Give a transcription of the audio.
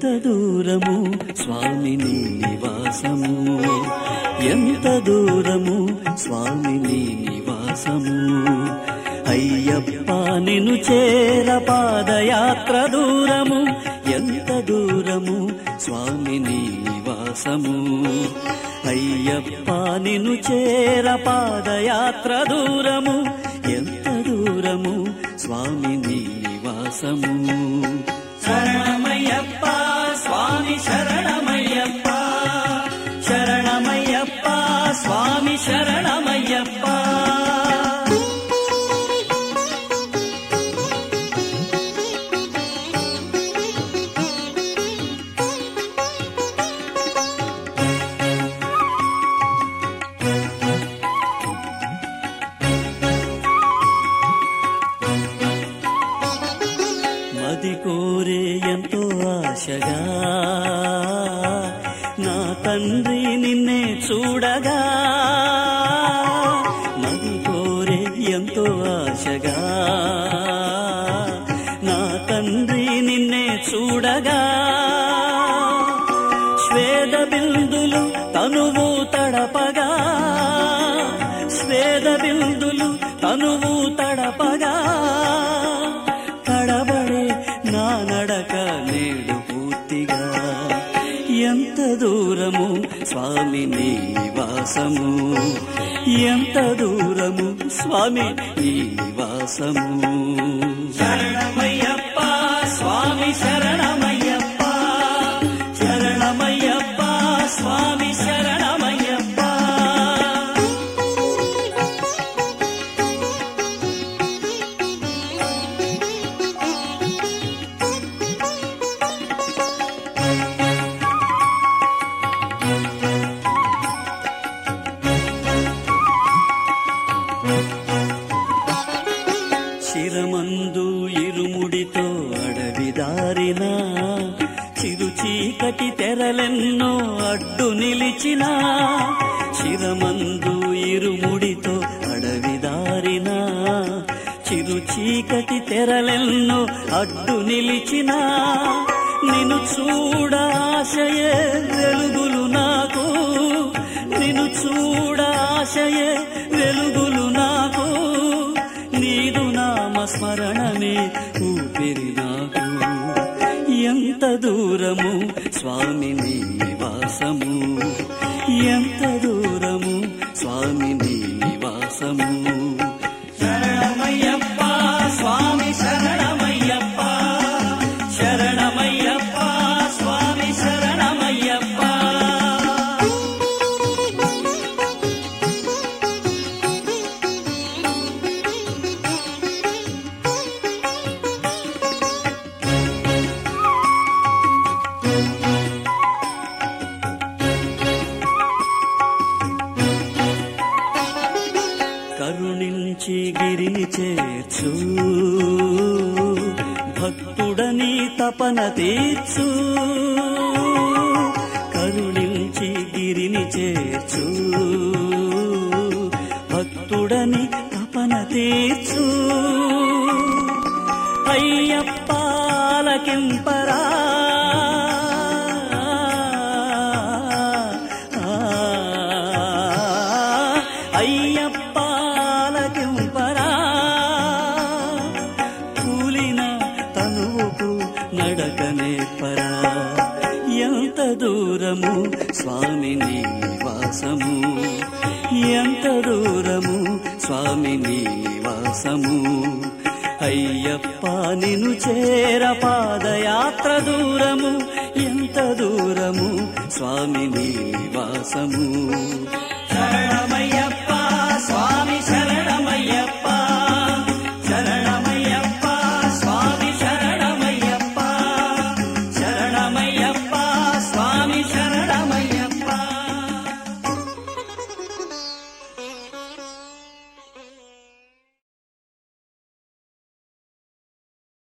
ఎంత దూరము స్వామి నీ నివాసము, ఎంత దూరము స్వామి నీ నివాసము. అయ్యప్ప నిన్ను చేర పాదయాత్ర దూరము, ఎంత దూరము స్వామి నీ నివాసము. అయ్యప్ప నిన్ను చేర పాదయాత్ర దూరము, ఎంత దూరము స్వామి నీ నివాసము. శరణమయ్యప్ప స్వామి శరణమయ్యప్ప, శరణమయ్యప్ప స్వామి శరణమయ్యప్ప. మది కోరే ఎంతో ఆశగా నా తండ్రి నిన్నే చూడగా, మది కోరే ఎంతో ఆశగా నా తండ్రి నిన్నే చూడగా. శ్వేద బిందులు తనువు తడపగా, శ్వేద బిందులు తనువు తడపగా, తడబడే నా నడక నేడు పూర్తిగా. ఎంత దూరము స్వామి నీ నివాసము, ఎంత దూరము స్వామి నీ నివాసము. శరణమయ్యప్ప స్వామి శరణమయ్యప్ప, శరణమయ్యప్ప స్వామి శరణమయ్యప్ప. శిరమందు ఇరుముడితో అడవిదారిన, చిరు చీకటి తెరలెన్నో అడ్డు నిలిచిన. శిరమందు ఇరుముడితో అడవిదారిన, చిరు చీకటి తెరలెన్నో అడ్డు నిలిచిన. నిన్ను చూడాశయే వెలుగులు నాకు, నిన్ను చూడాశయే వెలుగులు నాకు. నీదు నామస్మరణమే ఊపిరి నాకు. ఎంత దూరము స్వామి నీ నివాసము, ఎంత దూరము స్వామి నీ నివాసము. శరణమయ్యప్ప స్వామి శరణమయ్యప్ప, శరణమయ్యప్ప స్వామి శరణమయ్యప్ప. కరుణించి గిరిని చేర్చు, భక్తుడని తపన తీర్చు. కరుణించి గిరిని చేర్చు, భక్తుడని తపన తీర్చు. అయ్యప్ప ఆలకింపరా, అయ్యప్ప ఆలకింపరా. కూలిన తనువుకు నడకనే పరా. ఎంత దూరము స్వామి నీ నివాసము, ఎంత దూరము స్వామి నీ నివాసము. అయ్యప్ప నిన్ను చేర పాదయాత్ర దూరము, ఎంత దూరము స్వామి నీ నివాసము. శరణమయ్య